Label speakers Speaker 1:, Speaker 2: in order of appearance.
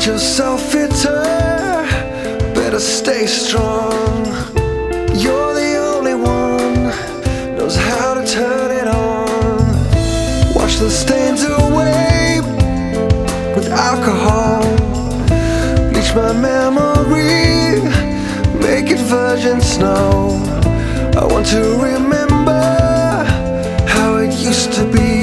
Speaker 1: yourself fitter, better stay strong. You're the only one knows how to turn it on. Wash the stains away with alcohol, bleach my memory, make it virgin snow. I want to remember how it used to be.